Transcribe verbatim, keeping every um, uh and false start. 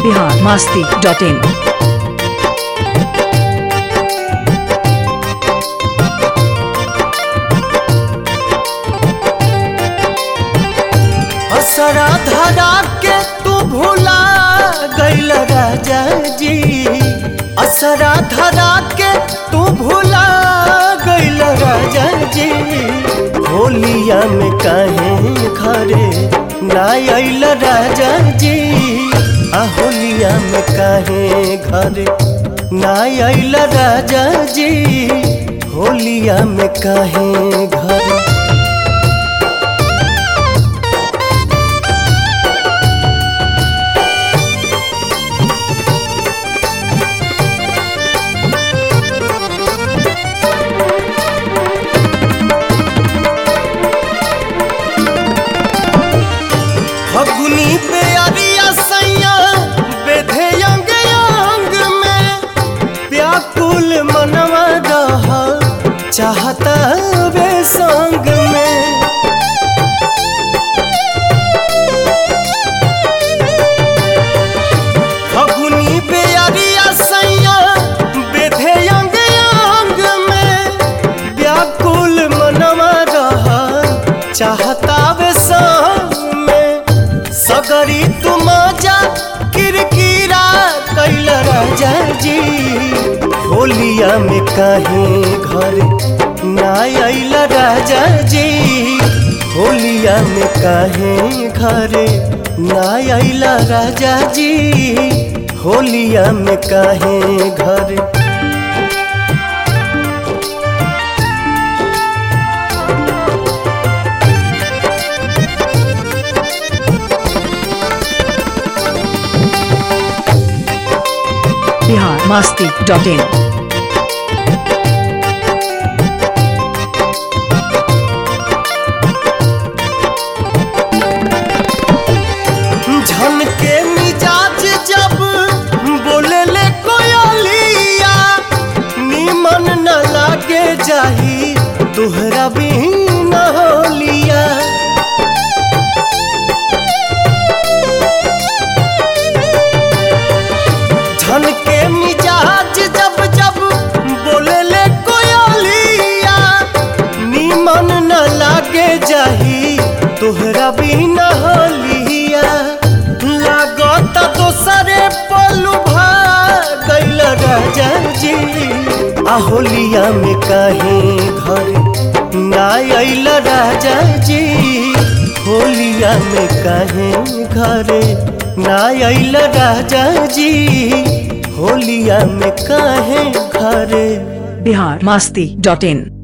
Bihar Masti dot इन। असरा धरा के तू भूला गइल राजा जी, असरा धरा के तू भूला गइल राजा जी। होलिया में काहे घरे ना आइल राजा जी, आ होलिया में काहे घरे ना आइल राजा जी, होलिया में काहे घरे। फगुनी पे अरिया सैया बेधे अंग अंग में, व्याकुल मनवा रहा चाहता वे संग में। फगुनी पे अरिया सैया बेधे अंग अंग में, व्याकुल मनवा रहा चाहता वे संग। सगरी तुम जा किरकिरा कैल राजा जी, होलिया में काहे घर ना आइल राजा जी, होलिया में काहे घर ना आइल राजा जी, होलिया में काहे घर। Bihar Masti dot in. झन के मिजाज जब बोले ले कोयलिया, नीमन न लागे जाही तुहरा बिन होलिया। झन के मिजाज जब जब बोले ले कोयलिया, नीमन न लागे जाही तुहरा बिन होलिया। लागत दोसरे पलू गइल राजा जी, आ होलिया में काहे घर ना आइल राजा जी, होलिया में काहे घरे ना आइल राजा जी, होलिया में काहे घरे। बिहार मस्ती डॉट इन।